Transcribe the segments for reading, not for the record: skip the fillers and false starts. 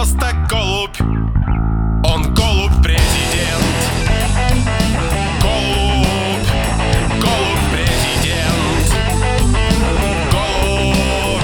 просто голубь, он голубь-президент. Голубь, голубь-президент. Голубь.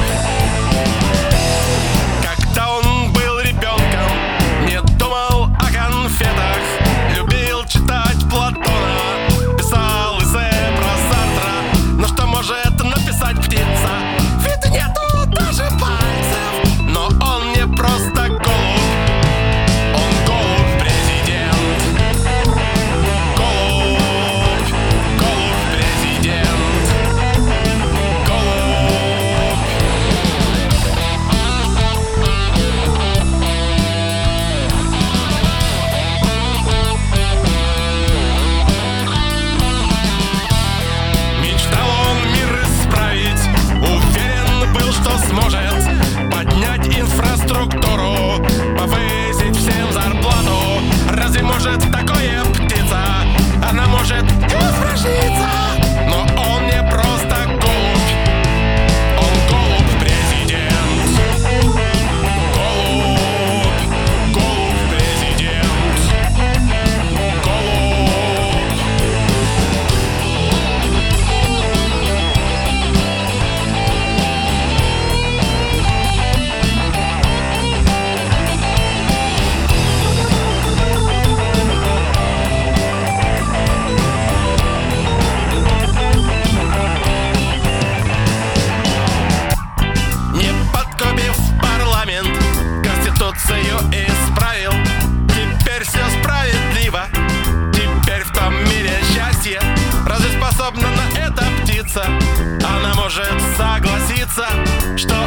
Когда он был ребенком, не думал о конфетах, любил читать Платона, писал эссе про Сартра. Но что может написать птица? Ведь нету даже пальцев. Но он не просто голубь, он голубь-президент. Голубь, голубь-президент. Голубь. Мечтал он мир исправить, уверен был, что сможет поднять инфраструктуру, повысить всем зарплату. Разве может такое птица? Она может и упражниться. Но он не просто голубь, он голубь-президент. Голубь, голубь-президент. Голубь. Не подкупив парламент, Конституцию исправил. Теперь все справедливо, теперь в том мире счастье. Разве способна на это птица? Она может согласиться, что